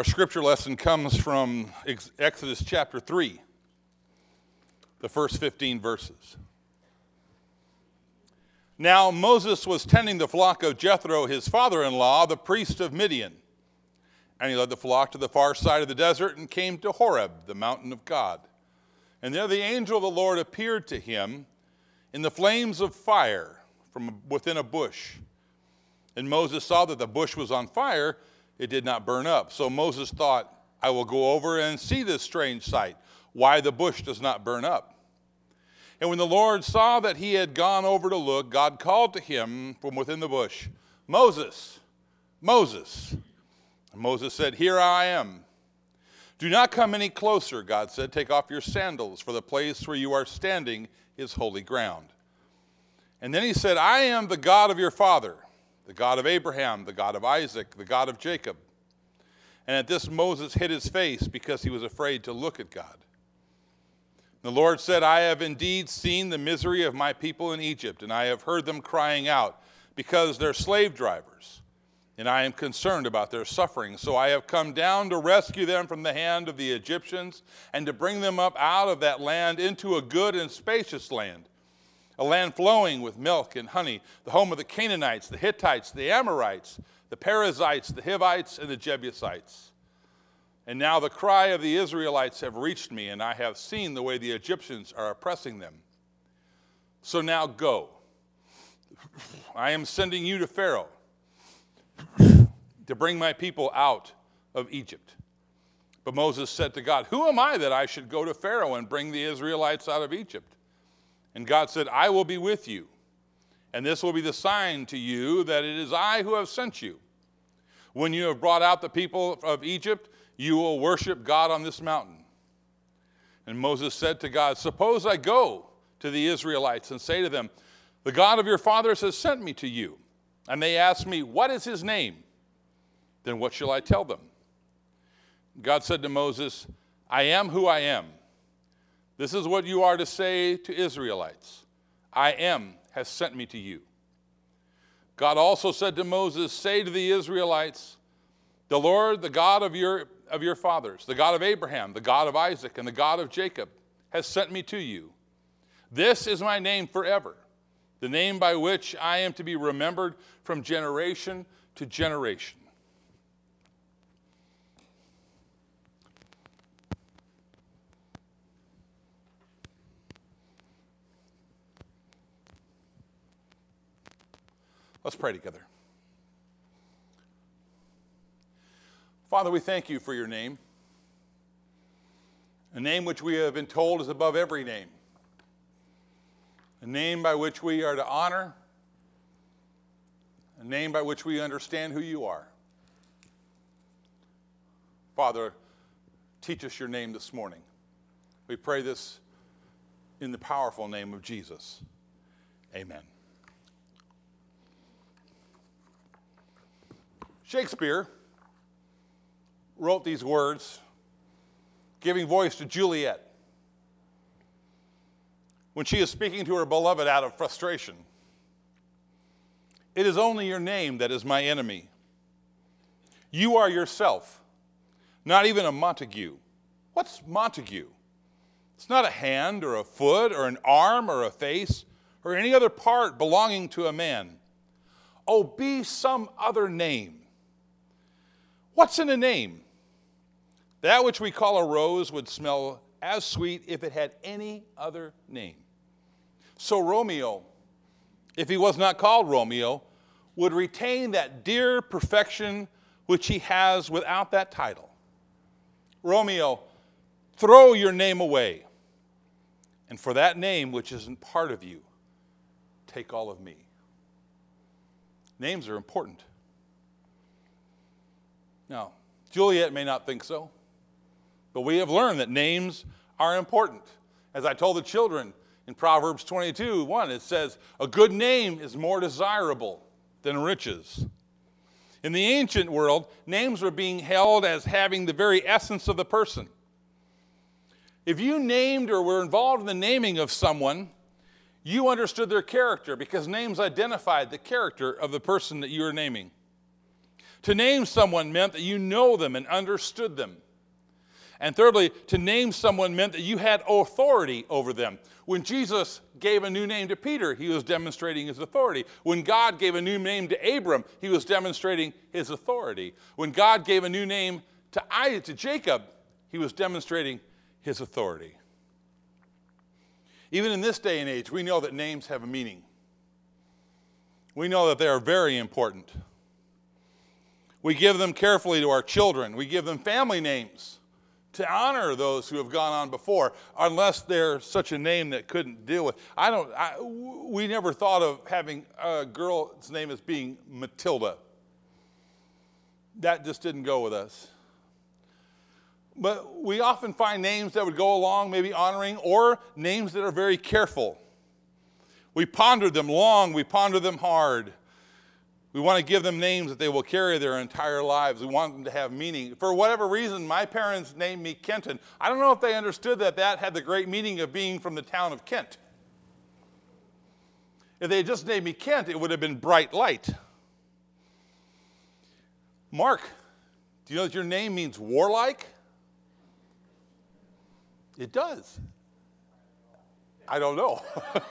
Our scripture lesson comes from Exodus chapter 3, the first 15 verses. Now Moses was tending the flock of Jethro, his father-in-law, the priest of Midian. And he led the flock to the far side of the desert and came to Horeb, the mountain of God. And there the angel of the Lord appeared to him in the flames of fire from within a bush. And Moses saw that the bush was on fire. It did not burn up. So Moses thought, I will go over and see this strange sight, why the bush does not burn up. And when the Lord saw that he had gone over to look, God called to him from within the bush, Moses, Moses. And Moses said, Here I am. Do not come any closer, God said. Take off your sandals, for the place where you are standing is holy ground. And then he said, I am the God of your father, the God of Abraham, the God of Isaac, the God of Jacob. And at this Moses hid his face because he was afraid to look at God. The Lord said, I have indeed seen the misery of my people in Egypt, and I have heard them crying out because they're slave drivers, and I am concerned about their suffering. So I have come down to rescue them from the hand of the Egyptians and to bring them up out of that land into a good and spacious land, a land flowing with milk and honey, the home of the Canaanites, the Hittites, the Amorites, the Perizzites, the Hivites, and the Jebusites. And now the cry of the Israelites have reached me, and I have seen the way the Egyptians are oppressing them. So now go. I am sending you to Pharaoh to bring my people out of Egypt. But Moses said to God, Who am I that I should go to Pharaoh and bring the Israelites out of Egypt? And God said, I will be with you, and this will be the sign to you that it is I who have sent you. When you have brought out the people of Egypt, you will worship God on this mountain. And Moses said to God, Suppose I go to the Israelites and say to them, The God of your fathers has sent me to you. And they ask me, What is his name? Then what shall I tell them? God said to Moses, I am who I am. This is what you are to say to Israelites. I am has sent me to you. God also said to Moses, Say to the Israelites, The Lord, the God of your fathers, the God of Abraham, the God of Isaac, and the God of Jacob, has sent me to you. This is my name forever, the name by which I am to be remembered from generation to generation. Let's pray together. Father, we thank you for your name, a name which we have been told is above every name, a name by which we are to honor, a name by which we understand who you are. Father, teach us your name this morning. We pray this in the powerful name of Jesus. Amen. Shakespeare wrote these words, giving voice to Juliet when she is speaking to her beloved out of frustration. It is only your name that is my enemy. You are yourself, not even a Montague. What's Montague? It's not a hand or a foot or an arm or a face or any other part belonging to a man. Oh, be some other name. What's in a name? That which we call a rose would smell as sweet if it had any other name. So Romeo, if he was not called Romeo, would retain that dear perfection which he has without that title. Romeo, throw your name away, and for that name which isn't part of you, take all of me. Names are important. Now, Juliet may not think so, but we have learned that names are important. As I told the children in Proverbs 22:1, it says, a good name is more desirable than riches. In the ancient world, names were being held as having the very essence of the person. If you named or were involved in the naming of someone, you understood their character because names identified the character of the person that you were naming. To name someone meant that you know them and understood them. And thirdly, to name someone meant that you had authority over them. When Jesus gave a new name to Peter, he was demonstrating his authority. When God gave a new name to Abram, he was demonstrating his authority. When God gave a new name to Jacob, he was demonstrating his authority. Even in this day and age, we know that names have a meaning. We know that they are very important. We give them carefully to our children. We give them family names to honor those who have gone on before, unless they're such a name that couldn't deal with. We never thought of having a girl's name as being Matilda. That just didn't go with us. But we often find names that would go along, maybe honoring, or names that are very careful. We ponder them long, we ponder them hard. We want to give them names that they will carry their entire lives. We want them to have meaning. For whatever reason, my parents named me Kenton. I don't know if they understood that had the great meaning of being from the town of Kent. If they had just named me Kent, it would have been bright light. Mark, do you know that your name means warlike? It does. I don't know.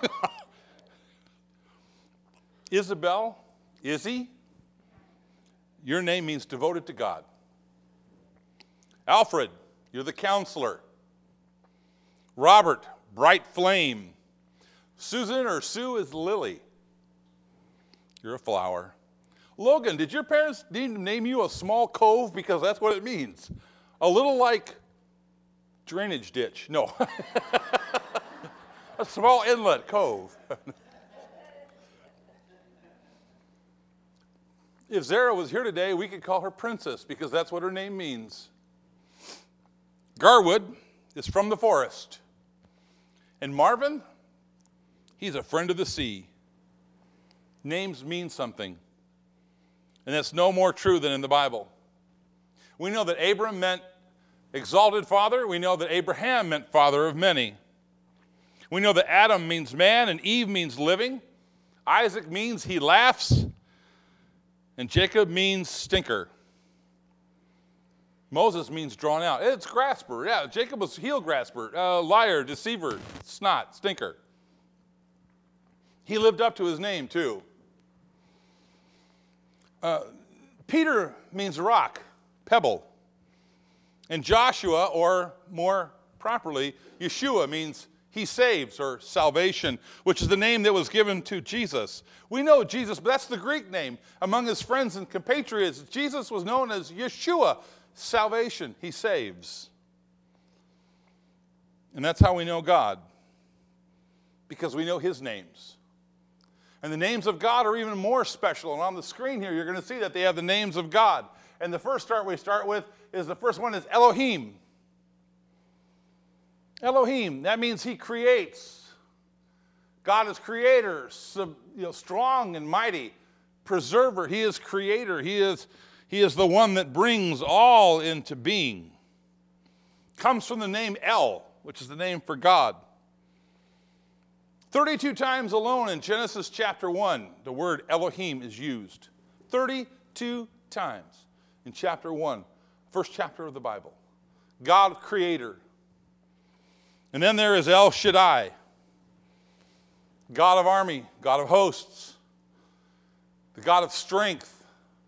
Isabel, Izzy, your name means devoted to God. Alfred, you're the counselor. Robert, bright flame. Susan or Sue is lily. You're a flower. Logan, did your parents name you a small cove? Because that's what it means. A little like drainage ditch. No. A small inlet cove. If Zara was here today, we could call her Princess because that's what her name means. Garwood is from the forest. And Marvin, he's a friend of the sea. Names mean something. And that's no more true than in the Bible. We know that Abram meant exalted father. We know that Abraham meant father of many. We know that Adam means man and Eve means living. Isaac means he laughs. And Jacob means stinker. Moses means drawn out. It's grasper. Yeah, Jacob was heel grasper, liar, deceiver, snot, stinker. He lived up to his name too. Peter means rock, pebble. And Joshua, or more properly, Yeshua means he saves, or salvation, which is the name that was given to Jesus. We know Jesus, but that's the Greek name. Among his friends and compatriots, Jesus was known as Yeshua, salvation. He saves. And that's how we know God, because we know his names. And the names of God are even more special. And on the screen here, you're going to see that they have the names of God. And the first we start with is the first one is Elohim. Elohim, that means he creates. God is creator, strong and mighty, preserver. He is creator. He is the one that brings all into being. Comes from the name El, which is the name for God. 32 times alone in Genesis chapter 1, the word Elohim is used. 32 times in chapter 1, first chapter of the Bible. God, creator. And then there is El Shaddai, God of army, God of hosts, the God of strength.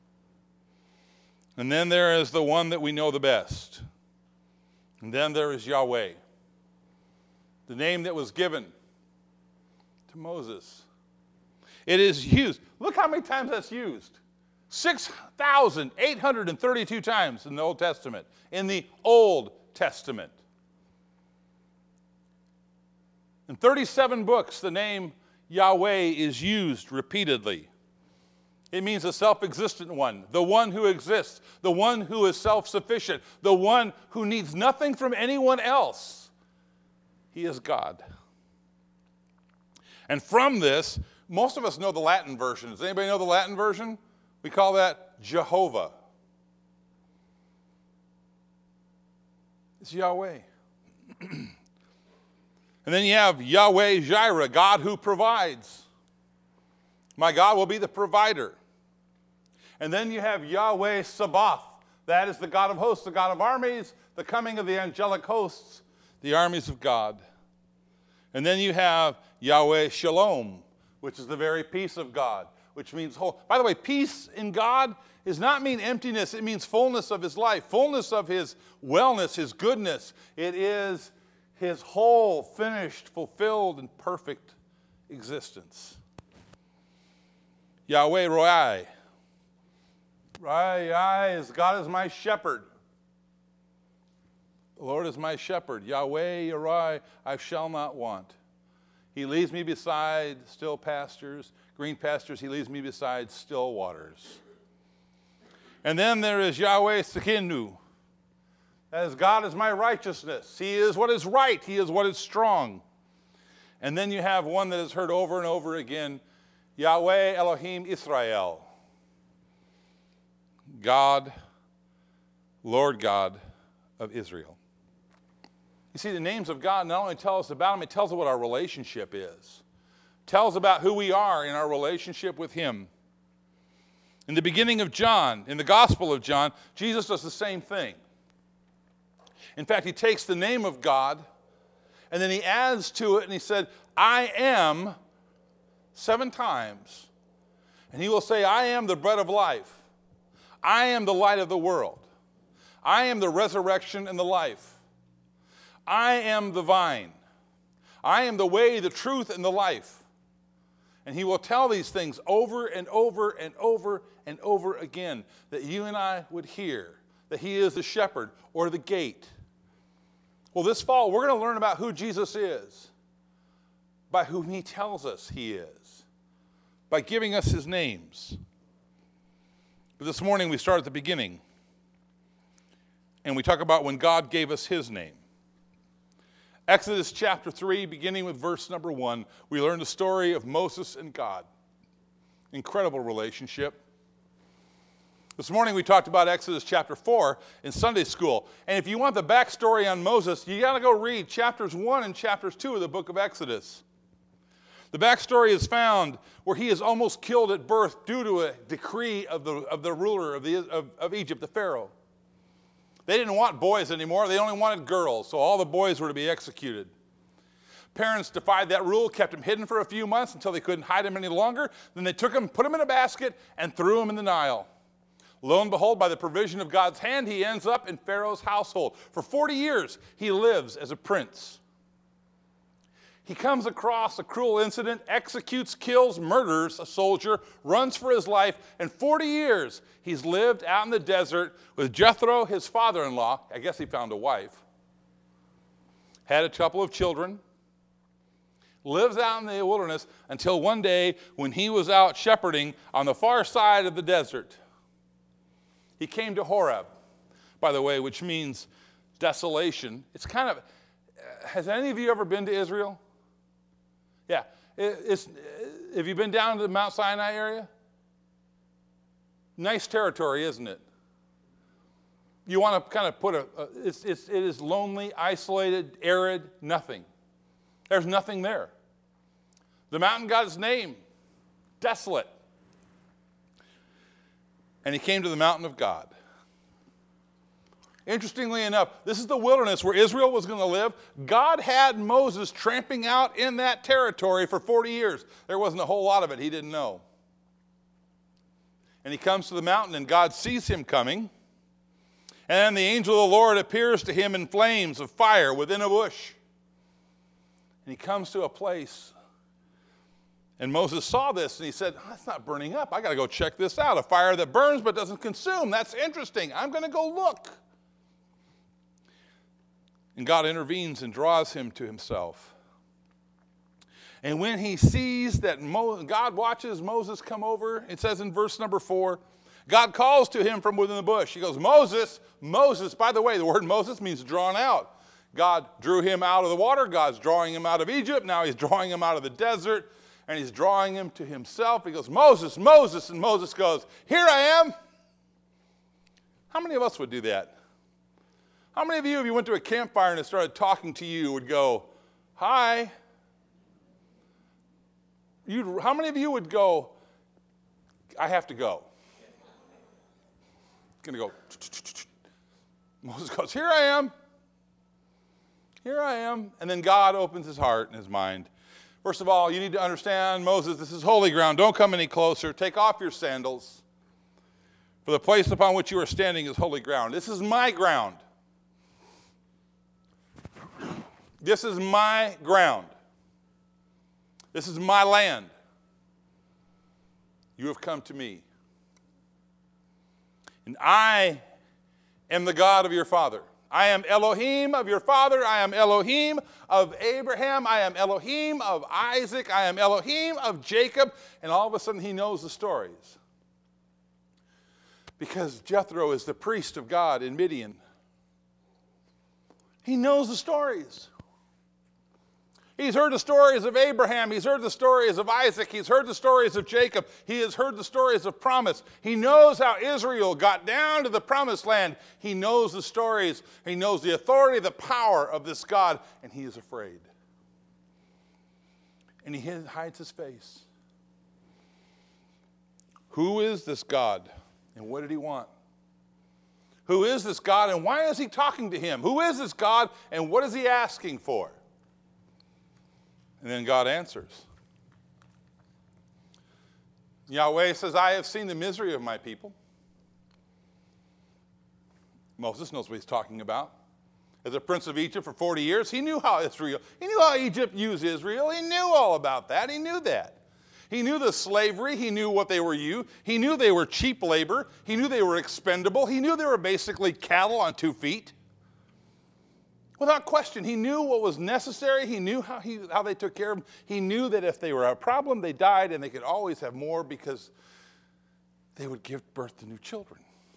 And then there is the one that we know the best. And then there is Yahweh, the name that was given to Moses. It is used. Look how many times that's used. 6,832 times in the Old Testament. In the Old Testament. In 37 books, the name Yahweh is used repeatedly. It means the self-existent one, the one who exists, the one who is self-sufficient, the one who needs nothing from anyone else. He is God. And from this, most of us know the Latin version. Does anybody know the Latin version? We call that Jehovah. It's Yahweh. And then you have Yahweh Jireh, God who provides. My God will be the provider. And then you have Yahweh Sabaoth. That is the God of hosts, the God of armies, the coming of the angelic hosts, the armies of God. And then you have Yahweh Shalom, which is the very peace of God, which means whole. By the way, peace in God does not mean emptiness. It means fullness of his life, fullness of his wellness, his goodness. It is his whole, finished, fulfilled, and perfect existence. Yahweh Roi. Roi is God is my shepherd. The Lord is my shepherd. Yahweh Roi, I shall not want. He leads me beside still pastures, green pastures. He leads me beside still waters. And then there is Yahweh Sekinu. That is, God is my righteousness. He is what is right. He is what is strong. And then you have one that is heard over and over again, Yahweh Elohim Israel. God, Lord God of Israel. You see, the names of God not only tell us about him, it tells us what our relationship is. It tells about who we are in our relationship with him. In the beginning of John, in the Gospel of John, Jesus does the same thing. In fact, he takes the name of God and then he adds to it and he said, I am 7 times. And he will say, I am the bread of life. I am the light of the world. I am the resurrection and the life. I am the vine. I am the way, the truth, and the life. And he will tell these things over and over and over and over again, that you and I would hear that he is the shepherd or the gate. Well, this fall, we're going to learn about who Jesus is by whom he tells us he is, by giving us his names. But this morning we start at the beginning, and we talk about when God gave us his name. Exodus chapter 3, beginning with verse number 1, we learn the story of Moses and God. Incredible relationship. This morning we talked about Exodus chapter 4 in Sunday school. And if you want the backstory on Moses, you got to go read chapters 1 and chapters 2 of the book of Exodus. The backstory is found where he is almost killed at birth due to a decree of the ruler of Egypt, the Pharaoh. They didn't want boys anymore. They only wanted girls, so all the boys were to be executed. Parents defied that rule, kept him hidden for a few months until they couldn't hide him any longer. Then they took him, put him in a basket, and threw him in the Nile. Lo and behold, by the provision of God's hand, he ends up in Pharaoh's household. For 40 years, he lives as a prince. He comes across a cruel incident, executes, kills, murders a soldier, runs for his life, and 40 years he's lived out in the desert with Jethro, his father-in-law. I guess he found a wife. Had a couple of children. Lives out in the wilderness until one day when he was out shepherding on the far side of the desert. He came to Horeb, by the way, which means desolation. It's kind of, has any of you ever been to Israel? Yeah. Have you been down to the Mount Sinai area? Nice territory, isn't it? You want to kind of put it is lonely, isolated, arid, nothing. There's nothing there. The mountain got its name, desolate. And he came to the mountain of God. Interestingly enough, this is the wilderness where Israel was going to live. God had Moses tramping out in that territory for 40 years. There wasn't a whole lot of it he didn't know. And he comes to the mountain, and God sees him coming. And the angel of the Lord appears to him in flames of fire within a bush. And he comes to a place. And Moses saw this, and he said, that's not burning up. I got to go check this out. A fire that burns but doesn't consume. That's interesting. I'm going to go look. And God intervenes and draws him to himself. And when he sees that God watches Moses come over, it says in verse number 4, God calls to him from within the bush. He goes, Moses, Moses. By the way, the word Moses means drawn out. God drew him out of the water. God's drawing him out of Egypt. Now he's drawing him out of the desert, and he's drawing him to himself. He goes, Moses, Moses. And Moses goes, here I am. How many of us would do that? How many of you, if you went to a campfire and it started talking to you, would go, hi? How many of you would go, I have to go? going to go. Moses goes, here I am. Here I am. And then God opens his heart and his mind. First of all, you need to understand, Moses, this is holy ground. Don't come any closer. Take off your sandals. For the place upon which you are standing is holy ground. This is my ground. This is my ground. This is my land. You have come to me. And I am the God of your father. I am Elohim of your father. I am Elohim of Abraham. I am Elohim of Isaac. I am Elohim of Jacob. And all of a sudden he knows the stories. Because Jethro is the priest of God in Midian. He knows the stories. He's heard the stories of Abraham. He's heard the stories of Isaac. He's heard the stories of Jacob. He has heard the stories of promise. He knows how Israel got down to the promised land. He knows the stories. He knows the authority, the power of this God, and he is afraid. And he hides his face. Who is this God, and what did he want? Who is this God, and why is he talking to him? Who is this God, and what is he asking for? And then God answers. Yahweh says, I have seen the misery of my people. Moses knows what he's talking about. As a prince of Egypt for 40 years, he knew how Egypt used Israel. He knew all about that. He knew that. He knew the slavery. He knew what they were used. He knew they were cheap labor. He knew they were expendable. He knew they were basically cattle on 2 feet. Without question, he knew what was necessary. He knew how they took care of them. He knew that if they were a problem, they died, and they could always have more because they would give birth to new children.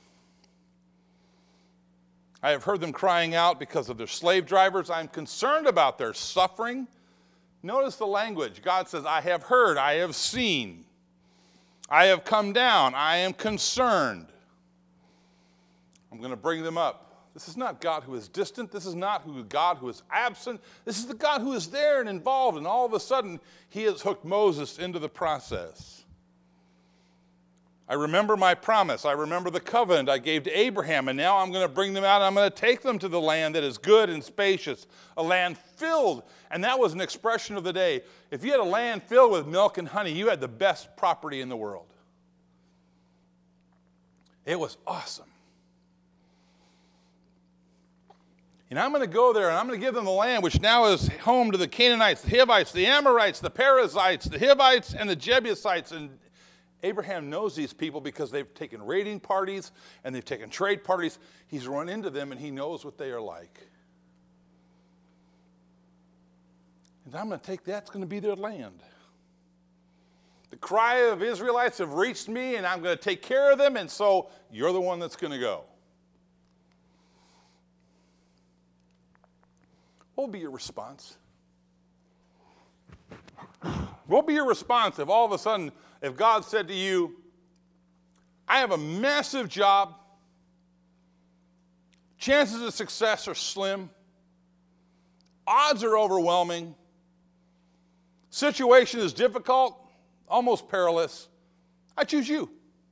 I have heard them crying out because of their slave drivers. I'm concerned about their suffering. Notice the language. God says, I have heard, I have seen, I have come down, I am concerned. I'm going to bring them up. This is not God who is distant. This is not God who is absent. This is the God who is there and involved, and all of a sudden, he has hooked Moses into the process. I remember my promise. I remember the covenant I gave to Abraham, and now I'm going to bring them out, and I'm going to take them to the land that is good and spacious, a land filled, and that was an expression of the day. If you had a land filled with milk and honey, you had the best property in the world. It was awesome. And I'm going to go there, and I'm going to give them the land, which now is home to the Canaanites, the Hivites, the Amorites, the Perizzites, the Hivites, and the Jebusites. And Abraham knows these people because they've taken raiding parties, and they've taken trade parties. He's run into them, and he knows what they are like. And I'm going to take that's going to be their land. The cry of Israelites have reached me, and I'm going to take care of them, and so you're the one that's going to go. What will be your response? What will be your response if all of a sudden, if God said to you, I have a massive job, chances of success are slim, odds are overwhelming, situation is difficult, almost perilous, I choose you.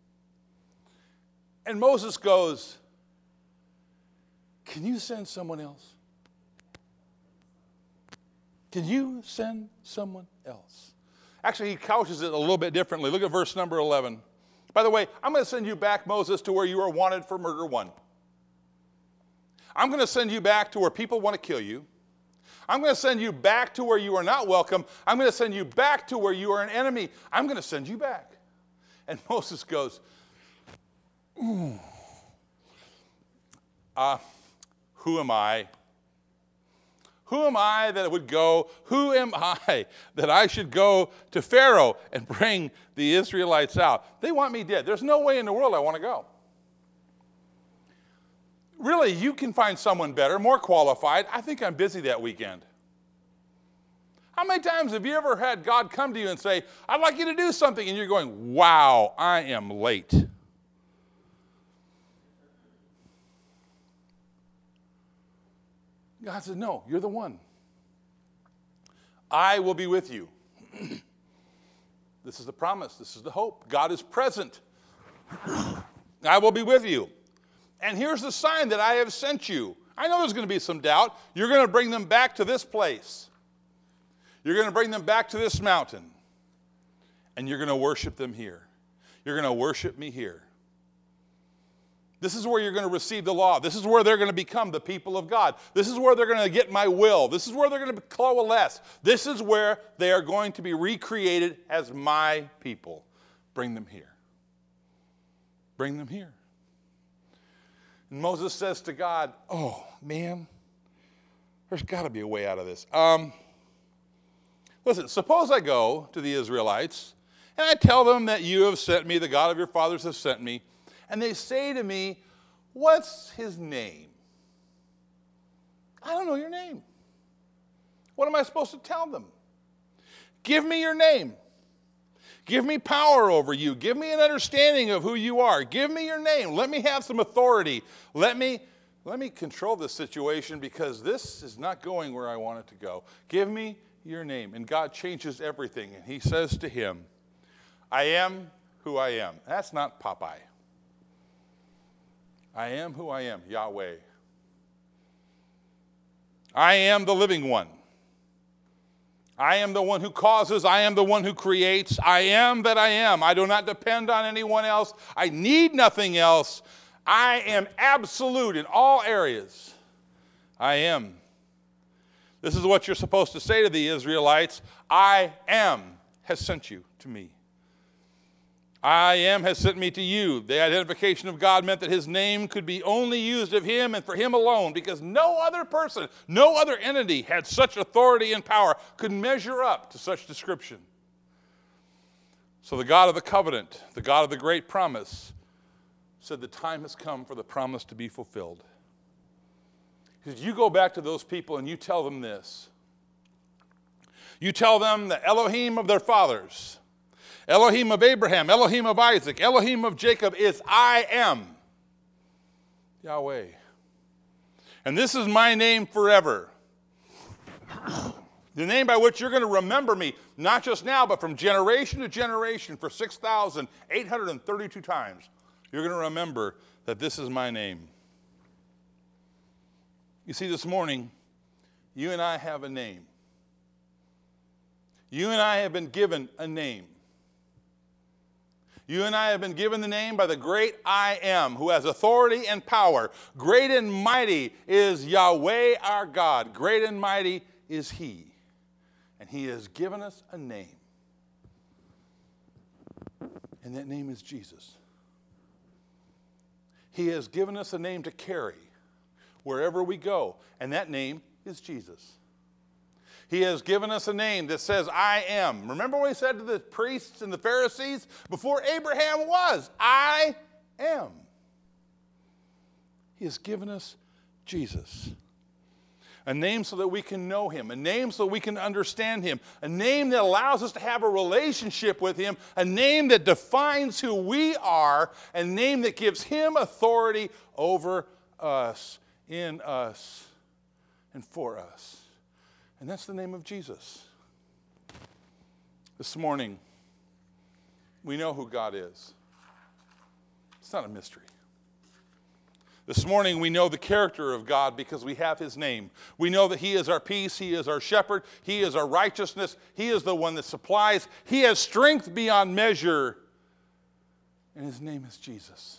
And Moses goes, can you send someone else? Can you send someone else? Actually, he couches it a little bit differently. Look at verse number 11. By the way, I'm going to send you back, Moses, to where you are wanted for murder 1. I'm going to send you back to where people want to kill you. I'm going to send you back to where you are not welcome. I'm going to send you back to where you are an enemy. I'm going to send you back. And Moses goes, who am I? Who am I that would go? Who am I that I should go to Pharaoh and bring the Israelites out? They want me dead. There's no way in the world I want to go. Really, you can find someone better, more qualified. I think I'm busy that weekend. How many times have you ever had God come to you and say, I'd like you to do something, and you're going, wow, I am late. God said, no, you're the one. I will be with you. This is the promise. This is the hope. God is present. I will be with you. and here's the sign that I have sent you. I know there's going to be some doubt. You're going to bring them back to this place. You're going to bring them back to this mountain, and you're going to worship them here. You're going to worship me here. This is where you're going to receive the law. This is where they're going to become the people of God. This is where they're going to get my will. This is where they're going to coalesce. This is where they are going to be recreated as my people. Bring them here. Bring them here. And Moses says to God, oh, man, there's got to be a way out of this. Listen, suppose I go to the Israelites and I tell them that you have sent me, the God of your fathers has sent me, and they say to me, what's his name? I don't know your name. What am I supposed to tell them? Give me your name. Give me power over you. Give me an understanding of who you are. Give me your name. Let me have some authority. Let me control this situation because this is not going where I want it to go. Give me your name. And God changes everything. And he says to him, I am who I am. That's not Popeye. I am who I am, Yahweh. I am the living one. I am the one who causes. I am the one who creates. I am that I am. I do not depend on anyone else. I need nothing else. I am absolute in all areas. I am. This is what you're supposed to say to the Israelites. I am has sent you to me. I am has sent me to you. The identification of God meant that his name could be only used of him and for him alone because no other person, no other entity had such authority and power, could measure up to such description. So the God of the covenant, the God of the great promise, said the time has come for the promise to be fulfilled. He said, you go back to those people and you tell them this. You tell them the Elohim of their fathers, Elohim of Abraham, Elohim of Isaac, Elohim of Jacob is I am, Yahweh. And this is my name forever. The name by which you're going to remember me, not just now, but from generation to generation for 6,832 times. You're going to remember that this is my name. You see, this morning, you and I have a name. You and I have been given a name. You and I have been given the name by the great I am, who has authority and power. Great and mighty is Yahweh our God. Great and mighty is he. And he has given us a name. And that name is Jesus. He has given us a name to carry wherever we go. And that name is Jesus. He has given us a name that says, I am. Remember what he said to the priests and the Pharisees? Before Abraham was, I am. He has given us Jesus. A name so that we can know him. A name so we can understand him. A name that allows us to have a relationship with him. A name that defines who we are. A name that gives him authority over us, in us, and for us. And that's the name of Jesus. This morning, we know who God is. It's not a mystery. This morning, we know the character of God because we have his name. We know that he is our peace. He is our shepherd. He is our righteousness. He is the one that supplies. He has strength beyond measure. And his name is Jesus.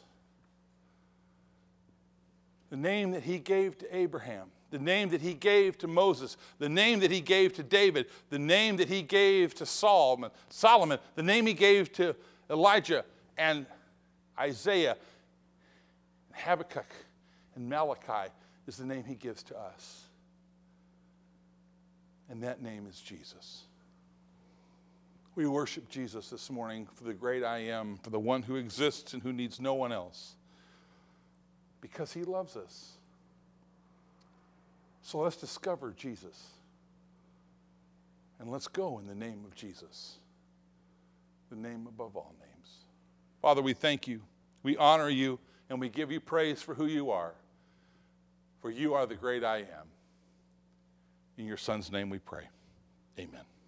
The name that he gave to Abraham. The name that he gave to Moses, the name that he gave to David, the name that he gave to Solomon, the name he gave to Elijah and Isaiah, Habakkuk and Malachi is the name he gives to us. And that name is Jesus. We worship Jesus this morning for the great I am, for the one who exists and who needs no one else, because he loves us. So let's discover Jesus. And let's go in the name of Jesus, the name above all names. Father, we thank you, we honor you, and we give you praise for who you are. For you are the great I am. In your Son's name we pray. Amen.